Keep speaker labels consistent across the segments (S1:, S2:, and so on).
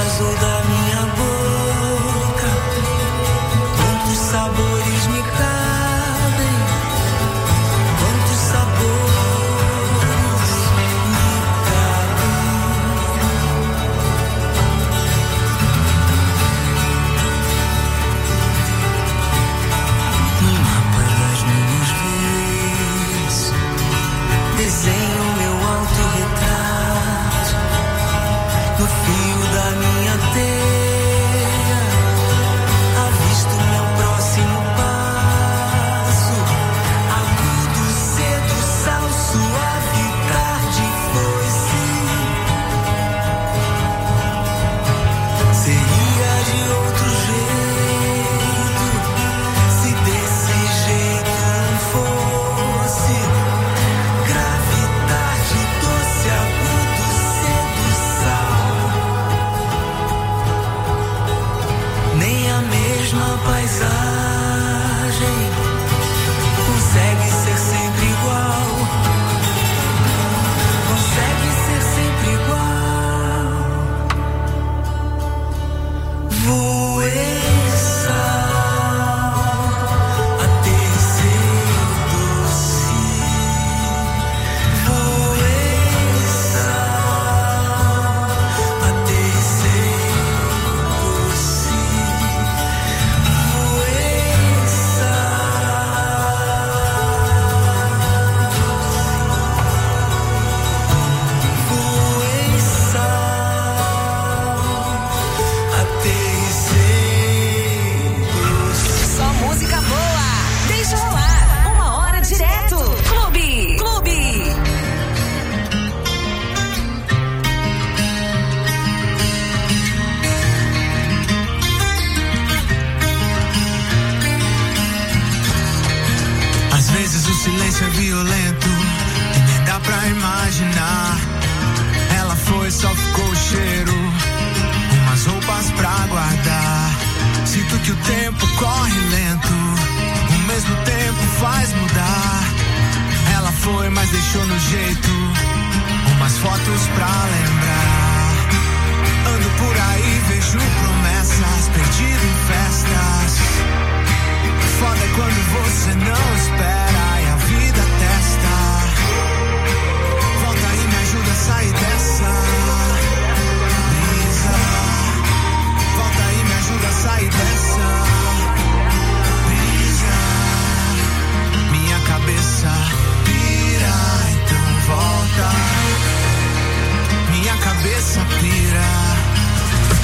S1: vazou da minha boca. Quantos sabores me cabem, quantos sabores me cabem. No mapa das minhas vezes desenho meu autorretrato. No fio da minha teia avisto meu próximo passo. Agudo, cedo, sal, suave, tarde, foice. Seria de outro jeito se desse jeito não fosse. Grave, tarde, doce, agudo, cedo, sal. Nem a mesma paisagem consegue ser sempre igual. Consegue ser sempre igual. Voei sal até ser doce. Voei sal até ser doce.
S2: Só música boa. Deixa rolar. 1 hora direto. Clube.
S1: Às vezes o silêncio é violento e nem dá pra imaginar. Ela foi, só ficou o cheiro, umas roupas pra guardar. Sinto que o tempo corre lento, o mesmo tempo faz mudar. Ela foi, mas deixou no jeito, umas fotos pra lembrar. Ando por aí, vejo promessas, perdido em festas. Foda é quando você não espera e a vida testa. Volta e me ajuda a sair dessa brisa. Volta e me ajuda a sair dessa brisa. Minha cabeça pira, então volta. Minha cabeça pira.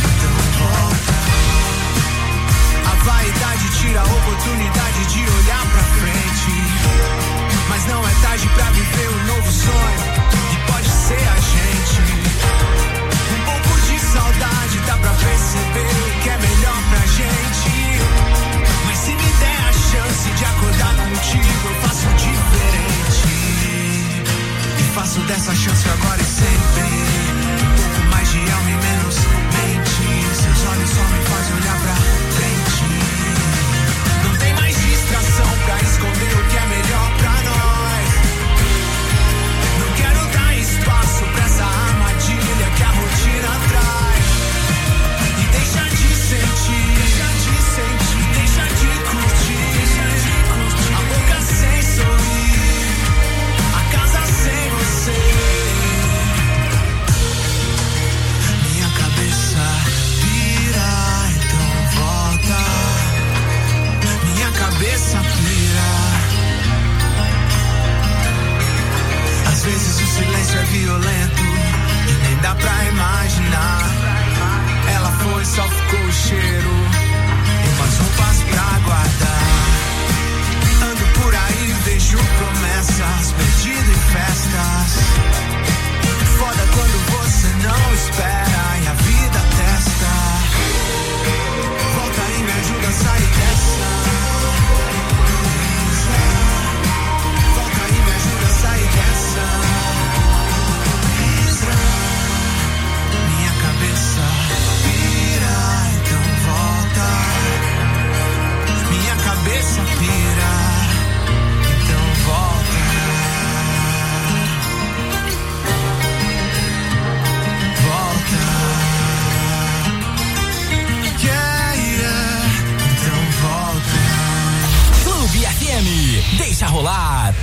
S3: rolar.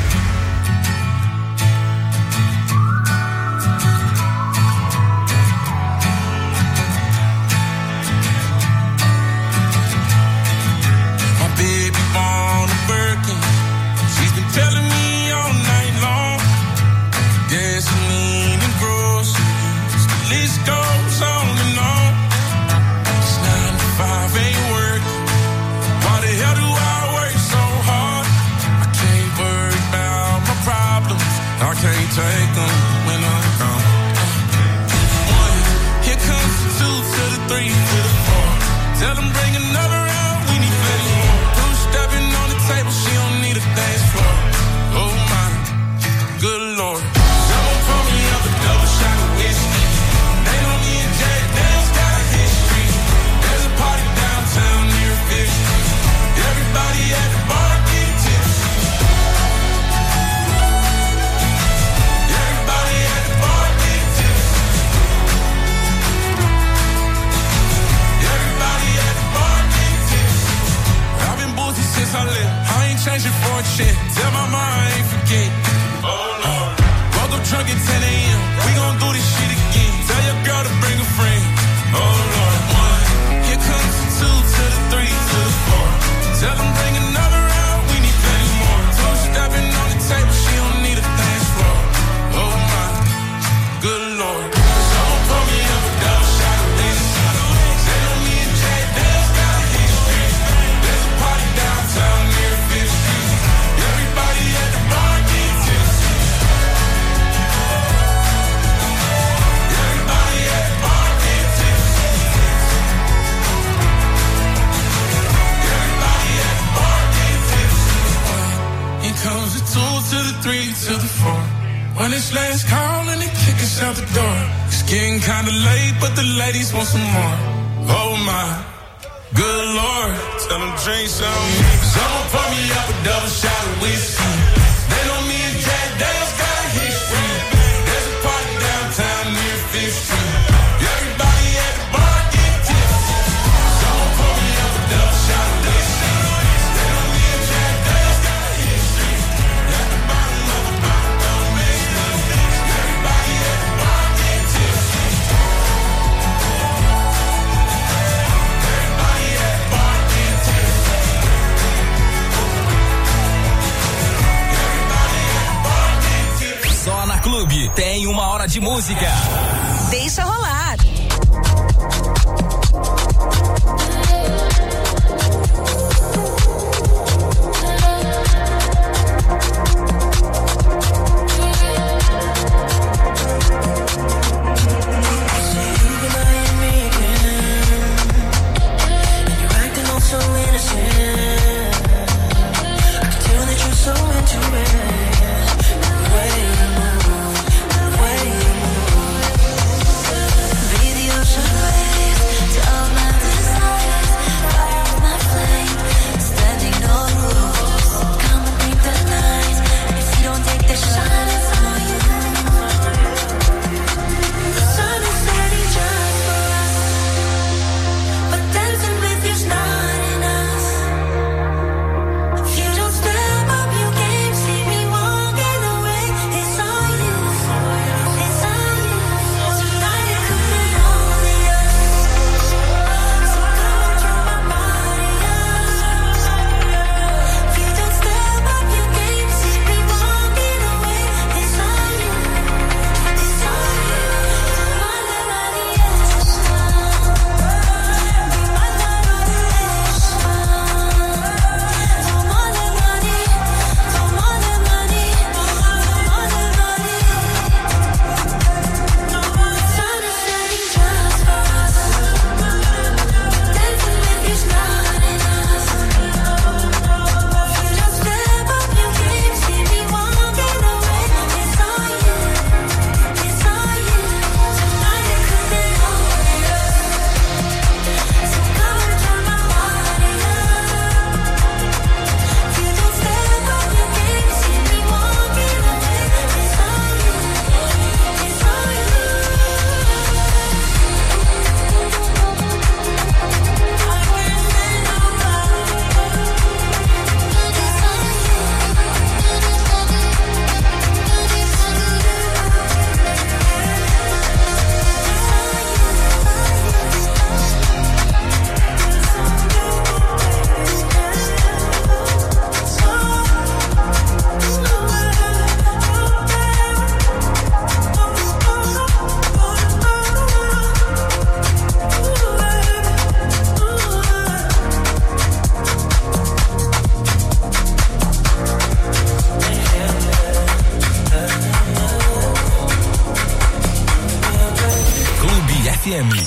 S4: Telling me all night long, gasoline and groceries, the list goes on and on. It's 9 to 5 ain't working. Why the hell do I work so hard? I can't worry about my problems. I can't take them when I'm gone. 1, here comes the 2 to the 3 to the 4. Tell them bring another round, we need plenty more. 2 stepping on the table, she don't need a dance floor. Oh my, good Lord. Someone pour me up a double shot of whiskey. They know me and Jack Daniels got a history. There's a party downtown near 5th Street. Everybody at the bar getting tipsy. Everybody at the bar getting tipsy. Everybody at the bar getting tipsy. I've been boozy since I left. I ain't changing for a check. Tell my mom I ain't forget. Oh Lord. Woke up drunk at 10 a.m. We gon' do this shit again. Tell your girl to bring a friend. Oh Lord. 1, here comes the 2 to the 3 to the 4. Tell them bring another round. We need plenty more. 2 stepping on the table. She don't need a dance floor. Oh my, good Lord. Someone pour me up a double shot of whiskey. They know me and Jack Daniels got a history. There's a party downtown near 5th Street. Everybody at the bar getting tipsy. Everybody at the bar getting tipsy. Everybody at the bar getting tipsy. Here comes the 2 to the 3 to the 4. When it's last call and they kick us out the door. It's getting kinda late, but the ladies want some more. Oh my, good Lord. Tell them drink some. Someone pour me up a double shot of whiskey. They know me and Jack Daniels got a history. There's a party downtown near 5th Street. Everybody at the bar get tipsy. Someone pour me up a double shot of whiskey. They know me and Jack Daniels got a history. At the bottom of the bar, don't make no sense. Everybody at the bar get tipsy. Everybody at the bar get tipsy.
S3: Só na Clube tem 1 hora de música.
S2: Deixa rolar.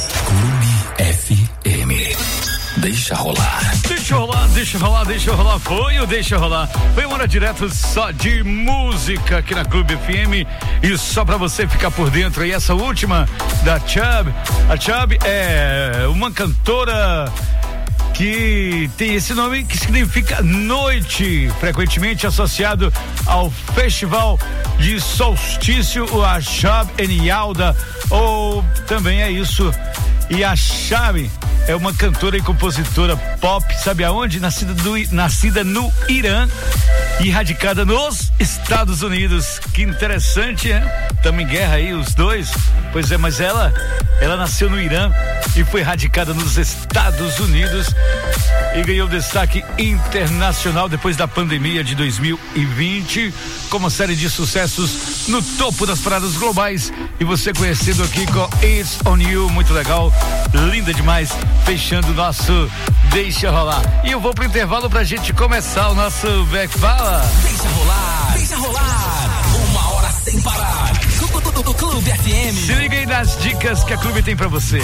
S3: Clube FM. Deixa rolar.
S5: Deixa rolar. Foi o Deixa Rolar. Foi uma hora direto só de música aqui na Clube FM. E só pra você ficar por dentro aí, essa última da Chubb. A Chubb é uma cantora que tem esse nome que significa noite, frequentemente associado ao festival de solstício, a Chubb em Yalda, ou também é isso. E a Chubb é uma cantora e compositora pop, sabe aonde? Nascida no Irã e radicada nos Estados Unidos. Que interessante, né? Estamos em guerra aí, os dois. Pois é, mas ela nasceu no Irã e foi radicada nos Estados Unidos e ganhou destaque internacional depois da pandemia de 2020, com uma série de sucessos no topo das paradas globais. E você conhecendo aqui com It's On You, muito legal, linda demais, fechando o nosso Deixa Rolar. E eu vou pro intervalo pra gente começar o nosso Back Fala.
S3: Deixa rolar. Uma hora sem parar. Clube FM.
S5: Se liga aí nas dicas que a Clube tem pra você.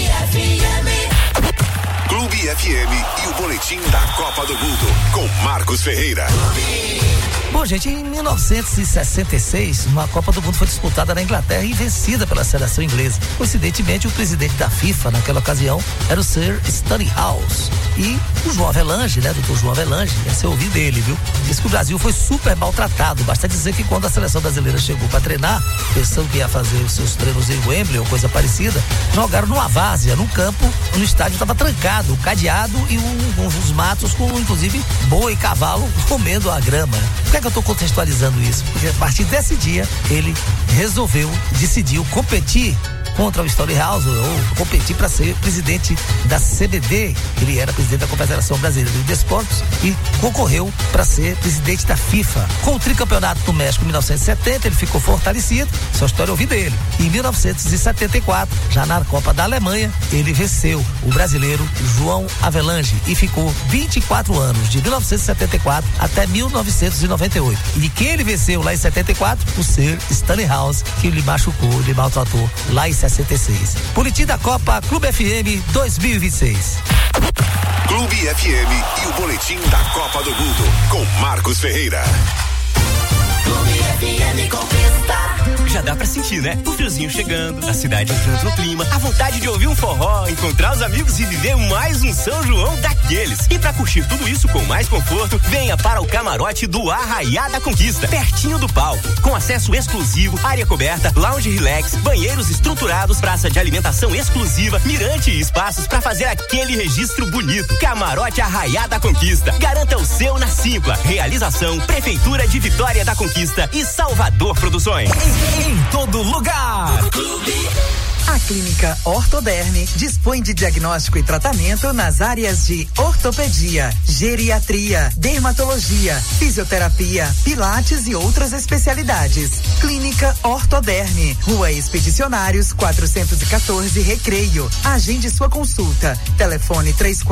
S6: Clube FM e o boletim da Copa do Mundo com Marcos Ferreira.
S7: Bom, gente, em 1966, uma Copa do Mundo foi disputada na Inglaterra e vencida pela seleção inglesa. Coincidentemente, o presidente da FIFA naquela ocasião era o Sir Stanley House. E o João Avelange, né, doutor João Avelange, você ouviu dele, viu? Disse que o Brasil foi super maltratado. Basta dizer que quando a seleção brasileira chegou para treinar, pensando que ia fazer os seus treinos em Wembley ou coisa parecida, jogaram numa várzea, num campo, no estádio estava trancado, cadeado e uns matos com, inclusive, boi e cavalo comendo a grama. Por que é que eu estou contextualizando isso? Porque a partir desse dia, ele decidiu competir contra o Stanley House, ou competir para ser presidente da CBD. Ele era presidente da Confederação Brasileira de Desportos e concorreu para ser presidente da FIFA. Com o tricampeonato do México em 1970, ele ficou fortalecido. Essa história eu ouvi dele. E em 1974, já na Copa da Alemanha, ele venceu o brasileiro João Avelange e ficou 24 anos, de 1974 até 1998. E de quem ele venceu lá em 74? O Sir Stanley House, que lhe machucou, lhe maltratou lá em 66. Boletim da Copa Clube FM 2026.
S6: Clube FM e o boletim da Copa do Mundo com Marcos Ferreira.
S8: Clube FM Conquista.
S3: Já dá pra sentir, né? O friozinho chegando, a cidade entrando no clima, a vontade de ouvir um forró, encontrar os amigos e viver mais um São João daqueles. E pra curtir tudo isso com mais conforto, venha para o camarote do Arraiá da Conquista, pertinho do palco, com acesso exclusivo, área coberta, lounge relax, banheiros estruturados, praça de alimentação exclusiva, mirante e espaços pra fazer aquele registro bonito. Camarote Arraiá da Conquista. Garanta o seu na Simpla. Realização Prefeitura de Vitória da Conquista e Salvador Produções. Em todo lugar.
S9: A Clínica Ortoderme dispõe de diagnóstico e tratamento nas áreas de ortopedia, geriatria, dermatologia, fisioterapia, pilates e outras especialidades. Clínica Ortoderme, Rua Expedicionários 414, Recreio. Agende sua consulta. Telefone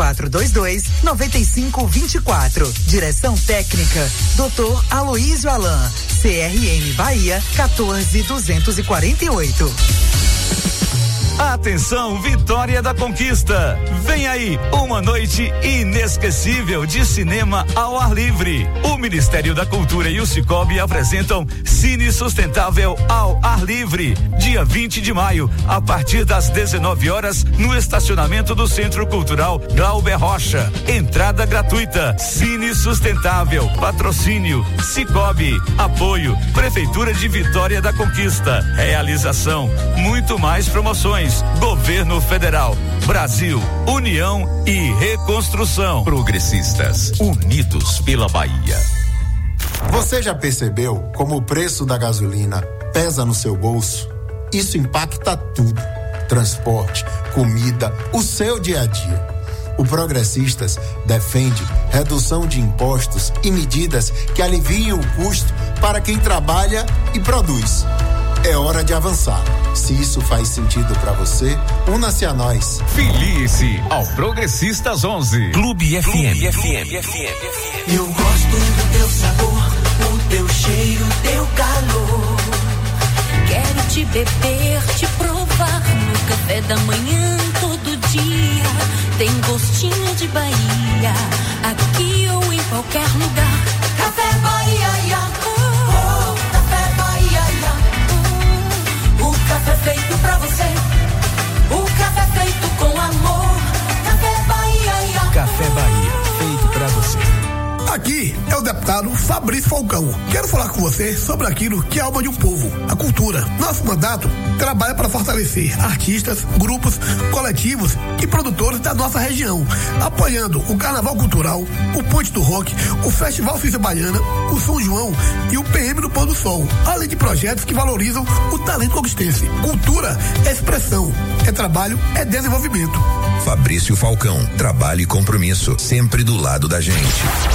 S9: 3422-9524. Direção técnica, Dr. Aloísio Alain, CRM Bahia 14248.
S5: Atenção, Vitória da Conquista. Vem aí uma noite inesquecível de cinema ao ar livre. O Ministério da Cultura e o Cicobi apresentam Cine Sustentável ao ar livre, dia 20 de maio, a partir das 19 horas, no estacionamento do Centro Cultural Glauber Rocha. Entrada gratuita. Cine Sustentável. Patrocínio Cicobi. Apoio Prefeitura de Vitória da Conquista. Realização muito mais promoções. Governo Federal, Brasil, União e Reconstrução.
S3: Progressistas, unidos pela Bahia.
S10: Você já percebeu como o preço da gasolina pesa no seu bolso? Isso impacta tudo: transporte, comida, o seu dia a dia. O Progressistas defende redução de impostos e medidas que aliviem o custo para quem trabalha e produz. É hora de avançar. Se isso faz sentido pra você, una-se a nós.
S3: Filie-se ao Progressistas 11. Clube FM.
S8: Eu gosto do teu sabor, o teu cheiro, o teu calor. Quero te beber, te provar no
S11: café da manhã todo dia tem gostinho de Bahia, aqui ou em qualquer lugar. Café Bahia, Café Bahia, o café feito pra você, o café feito com amor. Café Bahia,
S12: Café Bahia, feito pra você. Aqui é o deputado Fabrício Falcão. Quero falar com você sobre aquilo que é a alma de um povo, a cultura. Nosso mandato trabalha para fortalecer artistas, grupos, coletivos e produtores da nossa região, apoiando o Carnaval Cultural, o Ponte do Rock, o Festival Ciência Baiana, o São João e o PM do Pôr do Sol, além de projetos que valorizam o talento conquistense. Cultura é expressão, é trabalho, é desenvolvimento.
S13: Fabrício Falcão, trabalho e compromisso, sempre do lado da gente.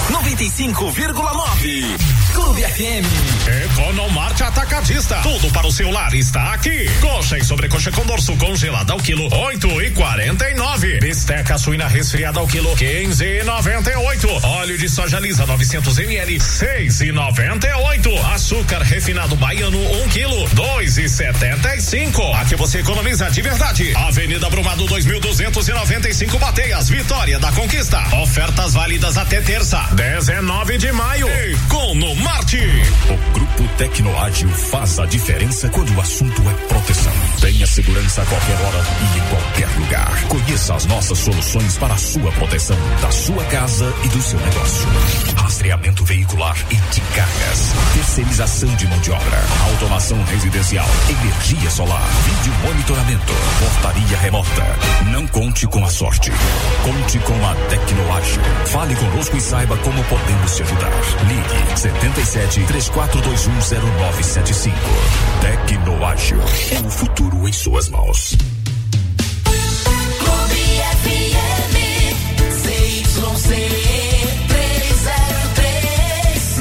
S3: 95,9 Clube FM.
S14: Economarte Atacadista. Tudo para o seu lar está aqui. Coxa e sobrecoxa com dorso congelada ao quilo 8,49. Bisteca suína resfriada ao quilo 15,98. Óleo de soja lisa 900 ml 6,98. Açúcar refinado baiano 1 quilo 2,75. Aqui você economiza de verdade. Avenida Brumado 2295 Bateias, Vitória da Conquista. Ofertas válidas até terça, 19 de maio. Economarte.
S15: O Grupo Tecnoágil faz a diferença quando o assunto é proteção. Tenha segurança a qualquer hora e em qualquer lugar. Conheça as nossas soluções para a sua proteção, da sua casa e do seu negócio. Rastreamento veicular e de cargas. Terceirização de mão de obra. Automação residencial. Energia solar. Vídeo monitoramento. Portaria remota. Não conte com a sorte. Conte com a Tecnoágil. Fale conosco e saiba como podemos te ajudar. Ligue 77 34210975. Tecnoágil. O futuro em suas mãos.
S8: Clube FM CYC 303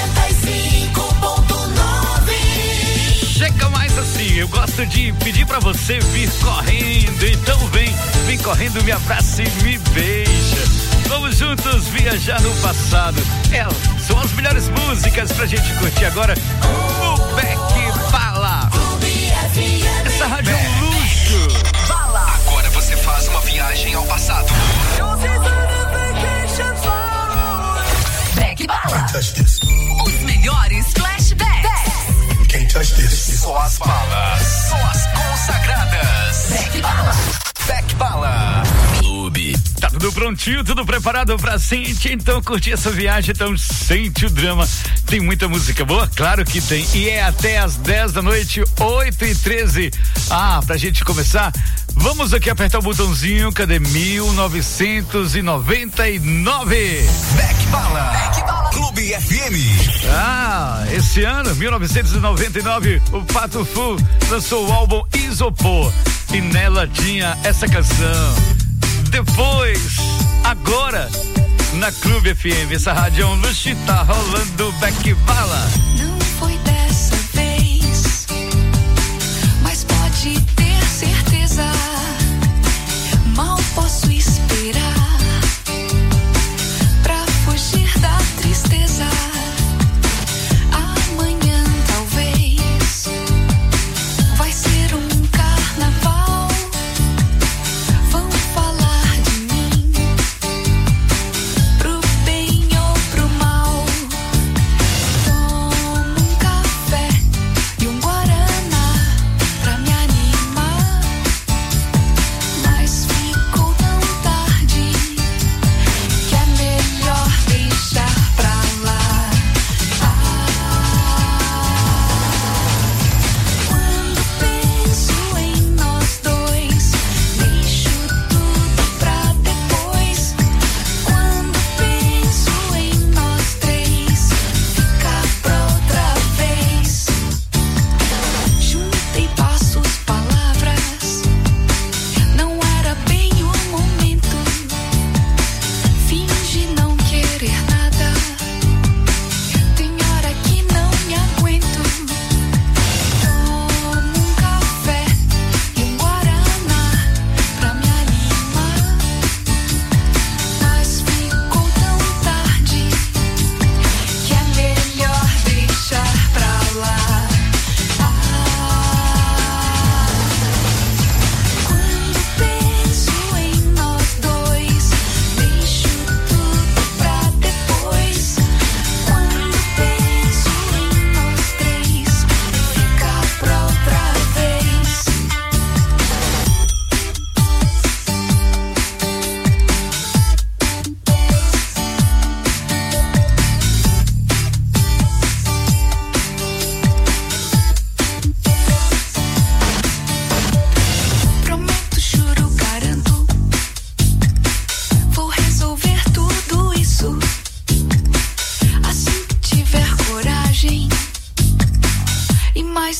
S8: 95.9.
S5: Chega mais assim, eu gosto de pedir pra você vir correndo, então vem correndo, me abraça e me beija. Vamos juntos viajar no passado. São as melhores músicas pra gente curtir agora. O Beck Bala. Essa rádio é um luxo.
S3: Agora você faz uma viagem ao passado.
S2: Beck Bala. Os melhores flashbacks.
S3: Só as balas, só as consagradas.
S2: Beck Bala.
S3: Beck Bala. Clube.
S5: Tá tudo prontinho, tudo preparado pra gente, então curtir essa viagem, então sente o drama. Tem muita música boa? Claro que tem, e é até às 10 da noite, 8h13. Pra gente começar, vamos aqui apertar o botãozinho, cadê? 1999.
S3: Beck Bala. Beck Bala. Clube FM.
S5: Esse ano, 1999, o Pato Fu lançou o álbum Isopor, e nela tinha essa canção. Depois, agora, na Clube FM, essa rádio é um luxo, tá rolando Beck Bala.
S11: Não foi dessa vez, mas pode ter certeza, mal posso esperar pra fugir da tristeza. Amanhã talvez vai ser um carnaval. Vão falar de mim, pro bem ou pro mal. Tomo um café e um guaraná pra me animar.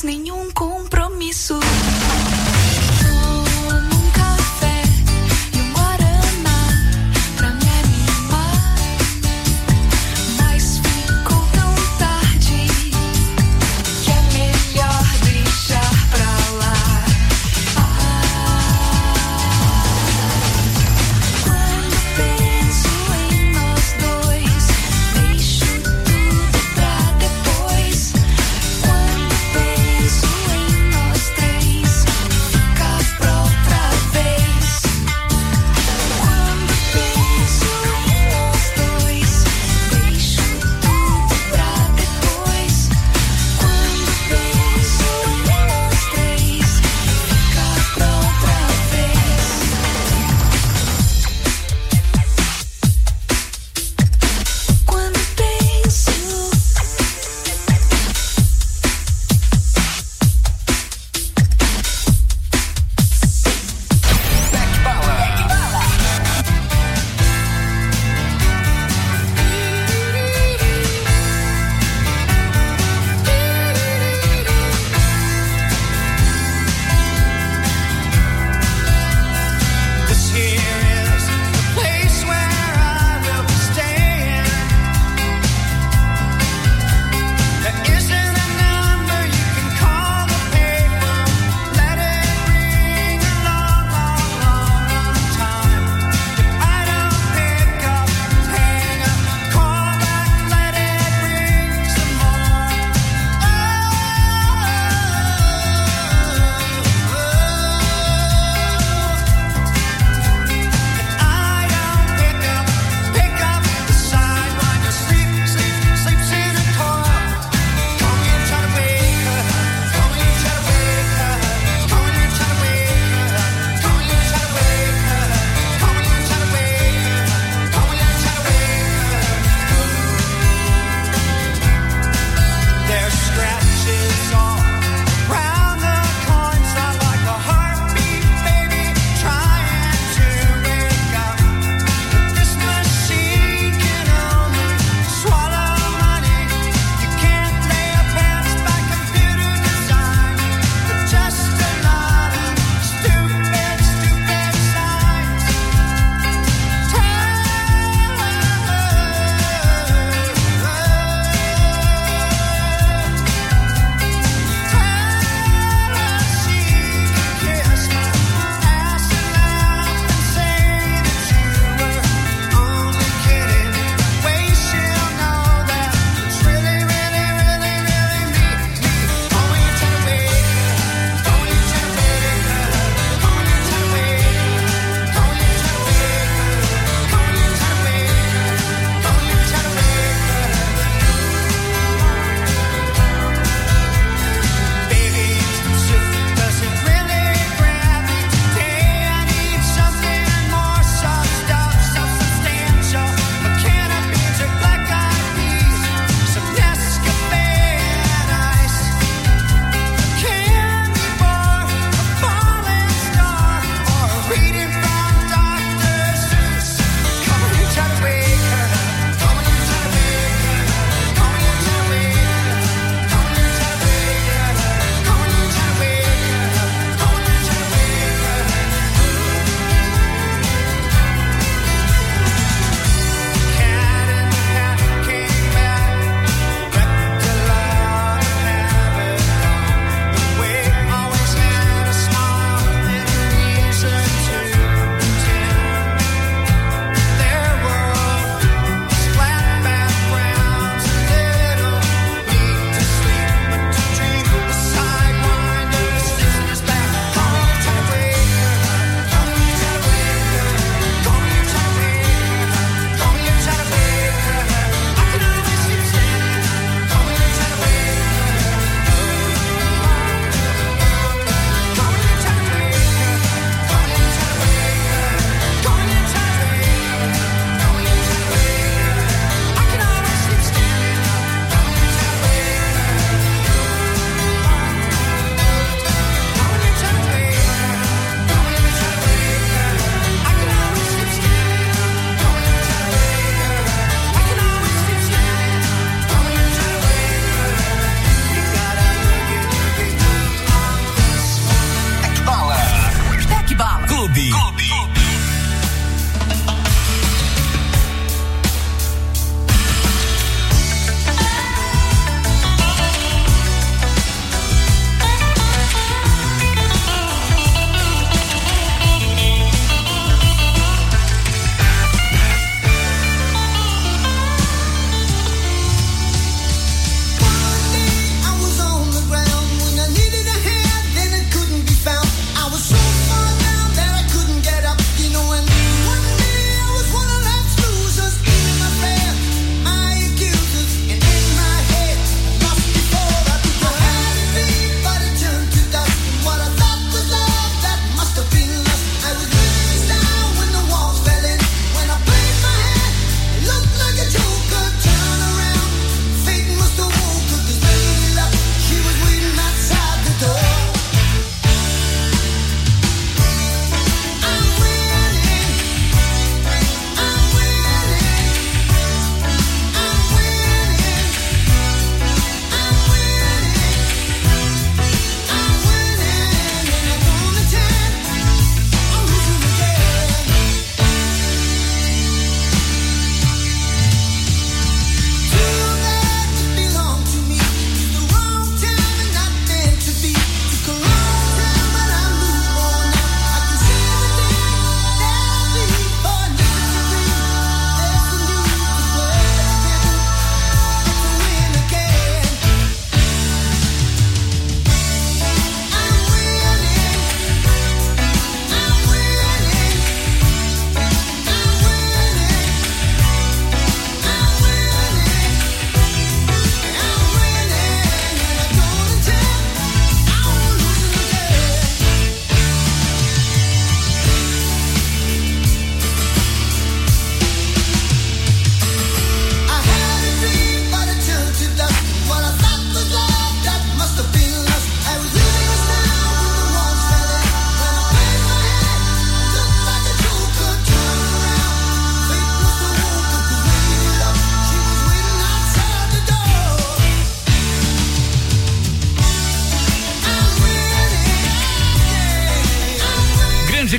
S11: mais nenhum compromisso.
S16: Penso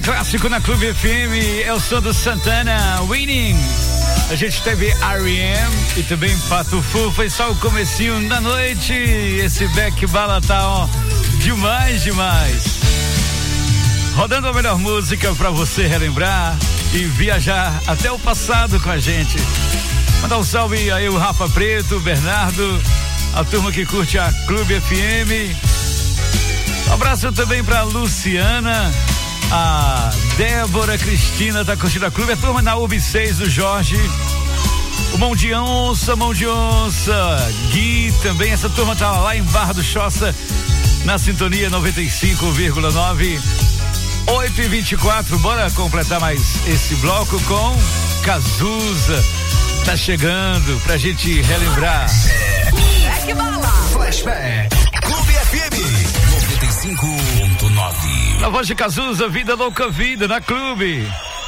S5: clássico na Clube FM, é o som do Santana, Winning. A gente teve R.E.M. e também Pato Fu, foi só o comecinho da noite. Esse back bala tá, ó, demais. Rodando a melhor música pra você relembrar e viajar até o passado com a gente. Mandar um salve aí o Rafa Preto, o Bernardo, a turma que curte a Clube FM. Um abraço também pra Luciana, a Débora Cristina tá curtindo a Clube, a turma na UB6 do Jorge, o Mão de Onça, Gui também, essa turma tá lá em Barra do Choça, na sintonia 95,9. 8h24, bora completar mais esse bloco com Cazuza. Tá chegando pra gente relembrar.
S2: Que bala!
S15: Flashback. Clube FM 95.9.
S5: Na voz de Cazuza, Vida Louca Vida na Clube.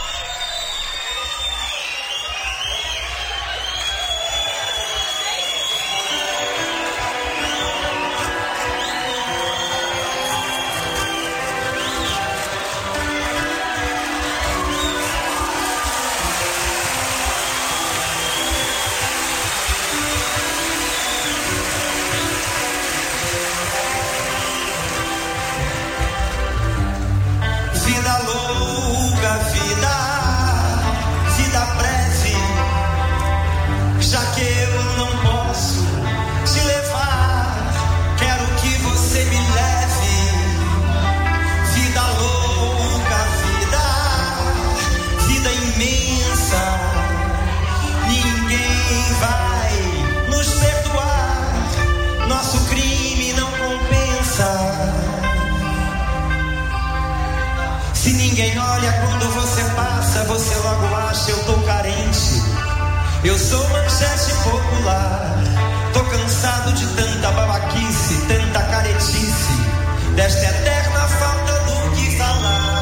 S16: Eu sou manchete popular, tô cansado de tanta babaquice, tanta caretice, desta eterna falta do que falar.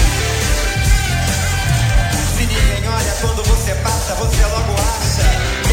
S16: Se ninguém olha quando você passa, você logo acha.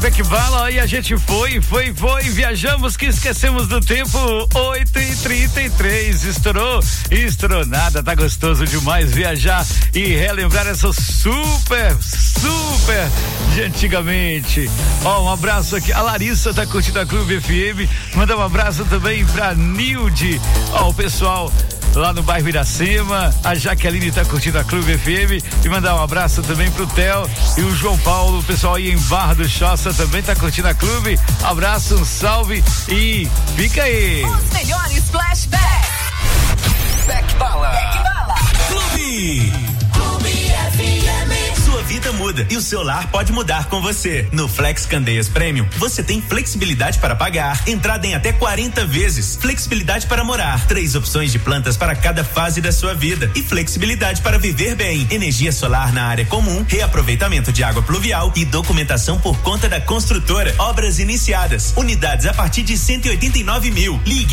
S5: que bala, e a gente foi, viajamos que esquecemos do tempo, 8h33, estourou nada, tá gostoso demais viajar e relembrar essa super de antigamente. Ó, um abraço aqui, a Larissa tá curtindo a Clube FM, mandar um abraço também pra Nilde, ó, o pessoal lá no bairro Iracema, a Jaqueline tá curtindo a Clube FM, e mandar um abraço também pro Theo e o João Paulo, o pessoal aí em Barra do Choça também tá curtindo a Clube. Abraço, um salve e fica aí.
S2: Os melhores flashbacks.
S3: Back Bala.
S2: Clube FM.
S3: Sua vida muda e o seu lar pode mudar com você. No Flex Candeias Premium, você tem flexibilidade para pagar, entrada em até 40 vezes, flexibilidade para morar, 3 opções de plantas para cada fase da sua vida e flexibilidade para viver bem. Energia solar na área comum, reaproveitamento de água pluvial e documentação por conta da construtora. Obras iniciadas. Unidades a partir de 189 mil. Ligue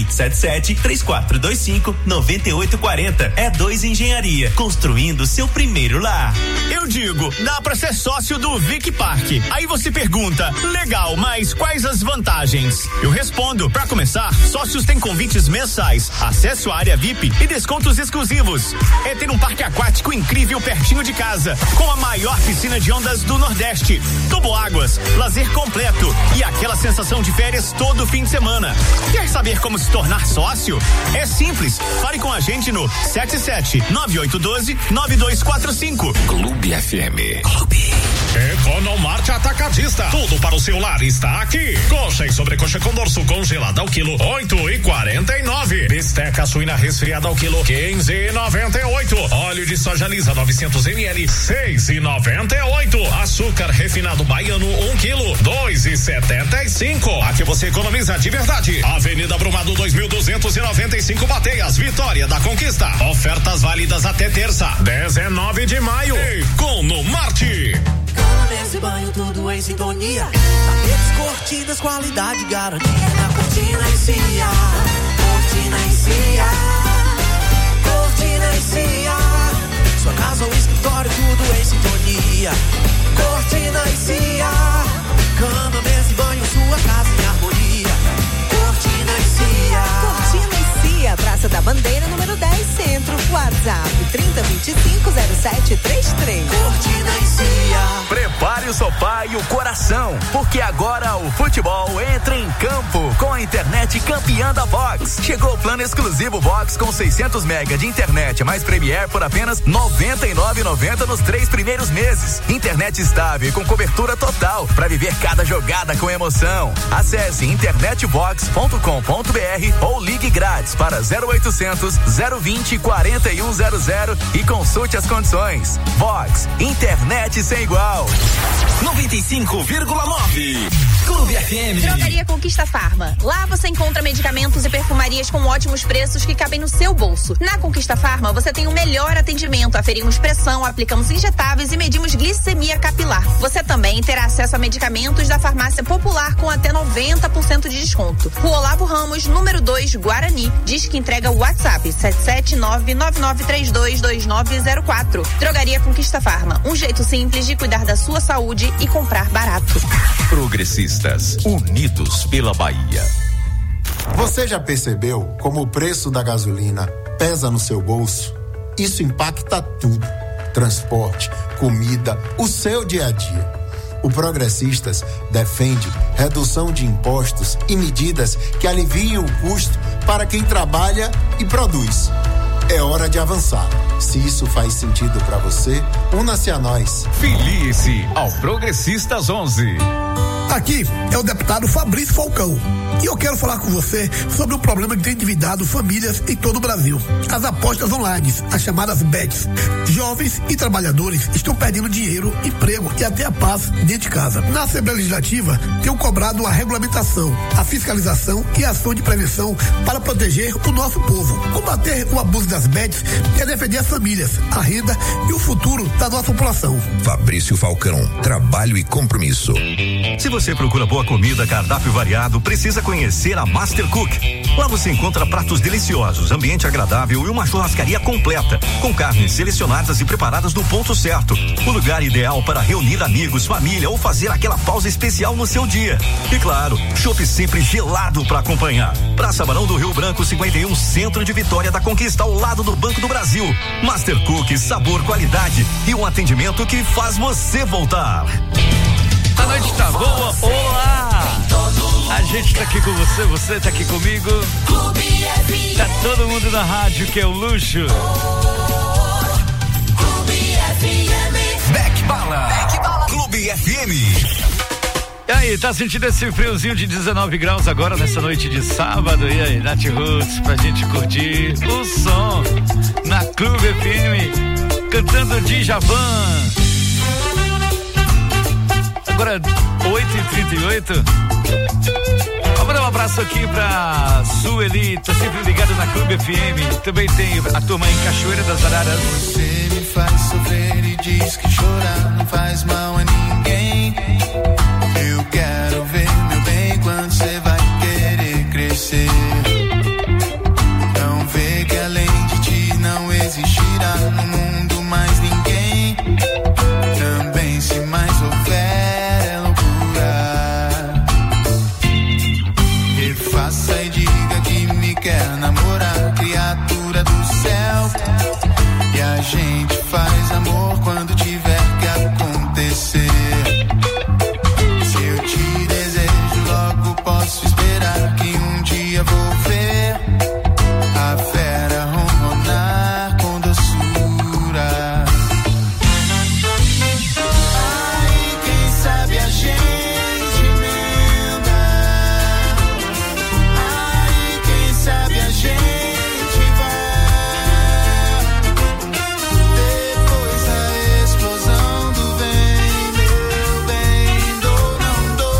S3: 77-3425-9840. E2 Engenharia, construindo seu primeiro lar.
S17: Eu digo, dá pra ser sócio do Vic Park. Aí você pergunta, legal, mas quais as vantagens? Eu respondo, pra começar, sócios têm convites mensais, acesso à área VIP e descontos exclusivos. É ter um parque aquático incrível pertinho de casa, com a maior piscina de ondas do Nordeste, toboáguas, lazer completo e aquela sensação de férias todo fim de semana. Quer saber como se tornar sócio? É simples, fale com a gente no 77-9812-9245.
S15: Clube FM.
S14: Economarte Atacadista. Tudo para o seu lar está aqui. Coxa e sobrecoxa com dorso congelada ao quilo, 8,49. Bisteca suína resfriada ao quilo, 15,98. Óleo de soja lisa 900 ml, 6,98. Açúcar refinado baiano 1 quilo, 2,75. Aqui você economiza de verdade. Avenida Brumado 2295 Bateias, Vitória da Conquista. Ofertas válidas até terça, 19 de maio. Economarte.
S8: Nesse banho tudo em sintonia. Tapetes, cortinas, qualidade, garantia. Na Cortina e Cia. Cortina e Cia. Cortina e Cia. Sua casa ou escritório, tudo em sintonia. Cortina e Cia. Cama, mesa e banho, sua casa em harmonia. Cortina e Cia.
S2: Cortina e Cia, Praça da Bandeira, número 10, Centro. WhatsApp 3025-0733.
S8: Cortina e Cia.
S18: Prepare o sofá e o coração, porque agora o futebol entra em campo com a internet campeã da Vox. Chegou o plano exclusivo Vox com 600 mega de internet mais Premier por apenas R$ 99,90 nos 3 primeiros meses. Internet estável e com cobertura total para viver cada jogada com emoção. Acesse internetvox.com.br ou ligue grátis para 0800 020 4100 e consulte as condições. Vox, internet sem igual.
S3: 95,9 Clube FM.
S19: Drogaria Conquista Farma. Lá você encontra medicamentos e perfumarias com ótimos preços que cabem no seu bolso. Na Conquista Farma você tem o melhor atendimento. Aferimos pressão, aplicamos injetáveis e medimos glicemia capilar. Você também terá acesso a medicamentos da farmácia popular com até 90% de desconto. Rua Olavo Ramos, número 2, Guarani. Diz que entrega o WhatsApp 77999322904. Drogaria Conquista Farma. Um jeito simples de cuidar da sua saúde e comprar barato.
S15: Progressistas, unidos pela Bahia.
S10: Você já percebeu como o preço da gasolina pesa no seu bolso? Isso impacta tudo: transporte, comida, o seu dia a dia. O Progressistas defende redução de impostos e medidas que aliviem o custo para quem trabalha e produz. É hora de avançar. Se isso faz sentido para você, una-se a nós.
S15: Filie-se ao Progressistas 11.
S12: Aqui é o deputado Fabrício Falcão e eu quero falar com você sobre um problema que tem endividado famílias em todo o Brasil: as apostas online, as chamadas bets. Jovens e trabalhadores estão perdendo dinheiro, emprego e até a paz dentro de casa. Na Assembleia Legislativa tem cobrado a regulamentação, a fiscalização e a ação de prevenção para proteger o nosso povo. Combater o abuso das bets é defender as famílias, a renda e o futuro da nossa população.
S13: Fabrício Falcão, trabalho e compromisso.
S20: Se você procura boa comida, cardápio variado, precisa conhecer a Master Cook. Lá você encontra pratos deliciosos, ambiente agradável e uma churrascaria completa, com carnes selecionadas e preparadas no ponto certo. O lugar ideal para reunir amigos, família ou fazer aquela pausa especial no seu dia. E claro, chopp sempre gelado para acompanhar. Praça Barão do Rio Branco 51, Centro de Vitória da Conquista, ao lado do Banco do Brasil. Master Cook, sabor, qualidade e um atendimento que faz você voltar.
S5: A noite tá boa, olá! A gente tá aqui com você, você tá aqui comigo. Tá todo mundo na rádio, que é o luxo.
S6: Beck Bala. Clube FM.
S5: E aí, tá sentindo esse friozinho de 19 graus agora nessa noite de sábado? E aí, Nath Roots, pra gente curtir o som na Clube FM, cantando Djavan. Agora 8h38. Vamos dar um abraço aqui pra Sueli, tá sempre ligado na Clube FM. Também tem a turma em Cachoeira das Araras.
S1: Você me faz sofrer e diz que chorar não faz mal a ninguém. Eu quero ver meu bem quando você vai querer crescer. Não vê que além de ti não existirá no mundo mais ninguém. Também se mais houver é loucura. Refaça e diga que me quer namorar, criatura do céu. E a gente faz amor quando tiver que acontecer. Posso esperar que um dia vou ver a fera ronronar com doçura. Ai, quem sabe a gente emenda. Ai, quem sabe a gente vai. Depois da explosão do vem, meu bem, dou, não dou.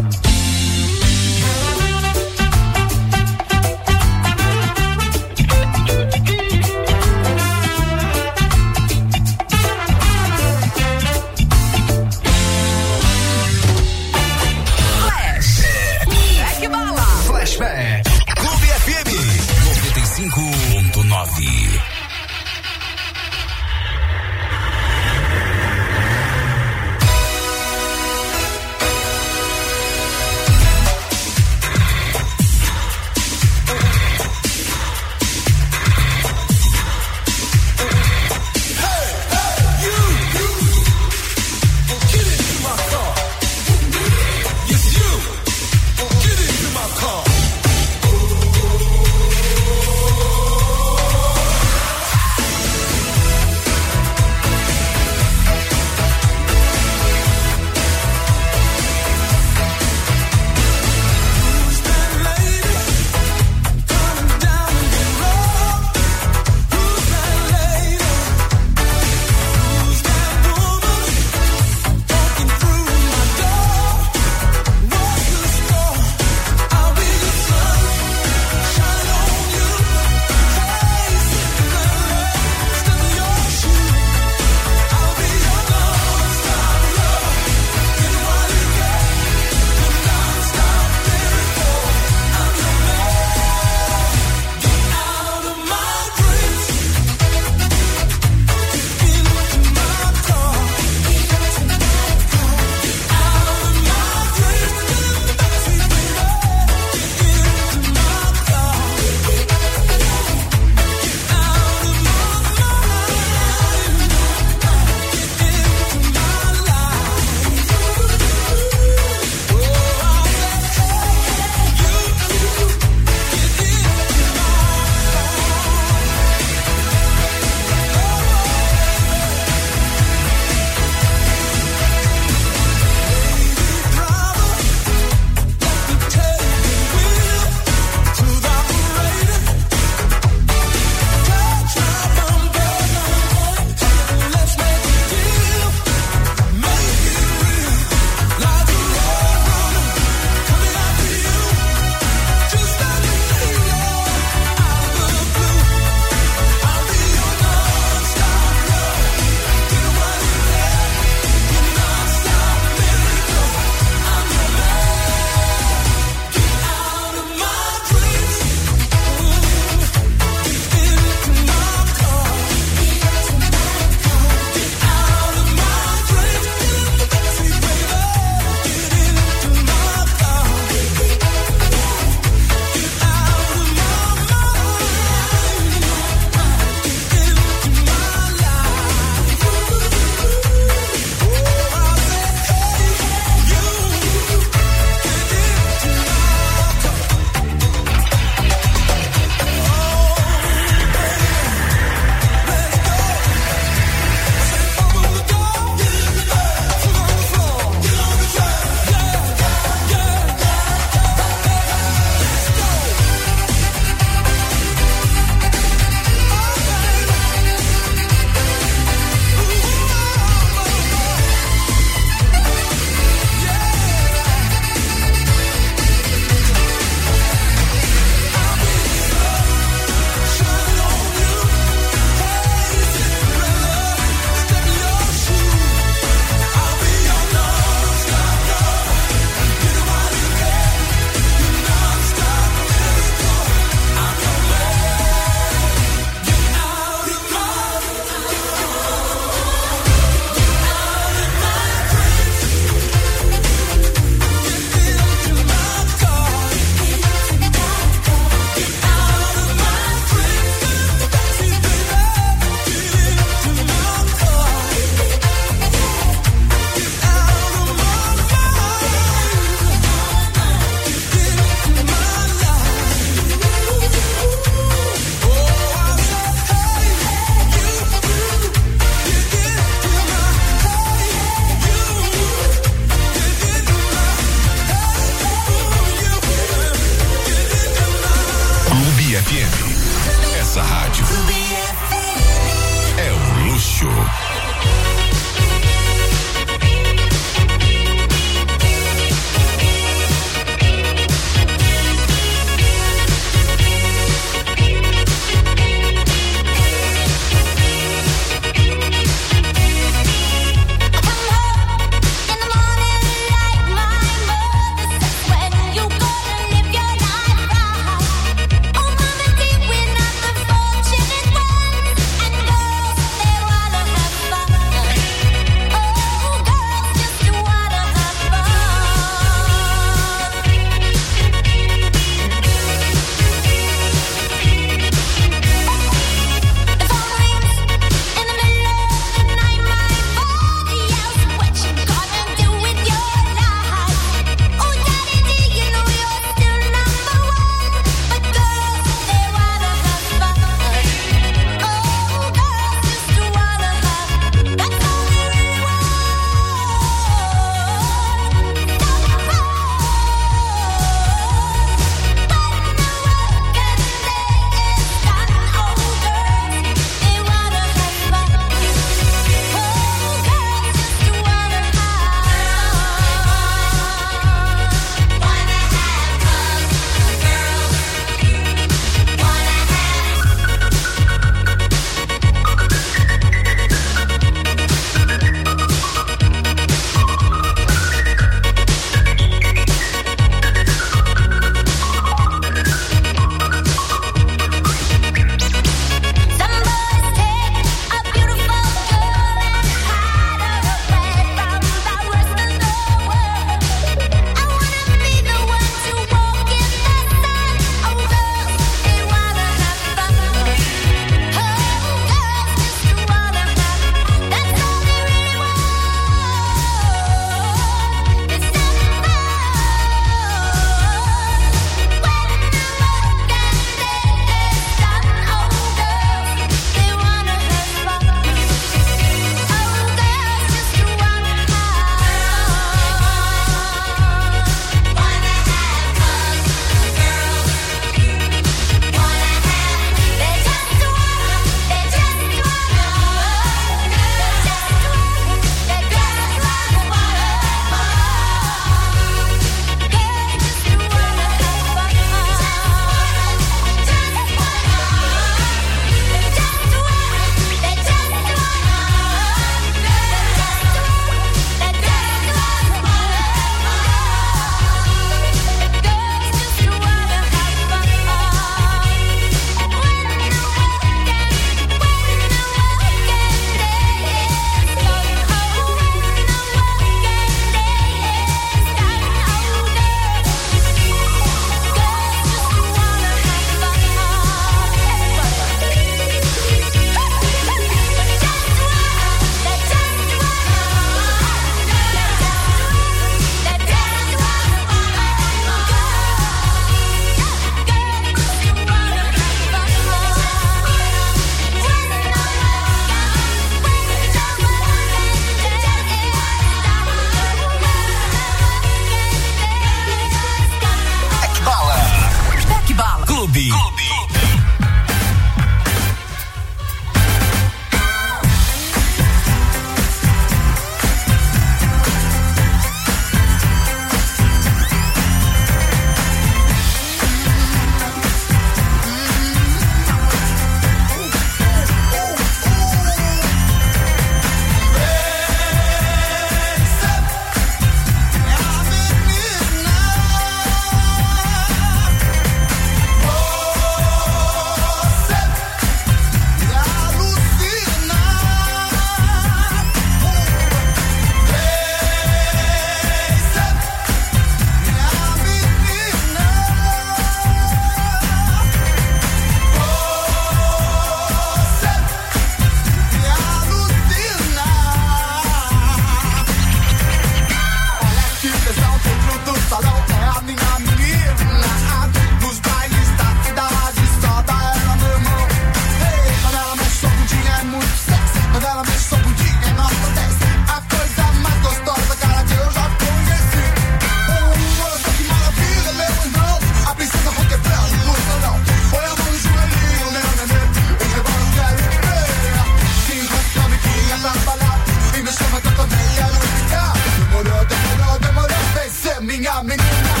S1: menina.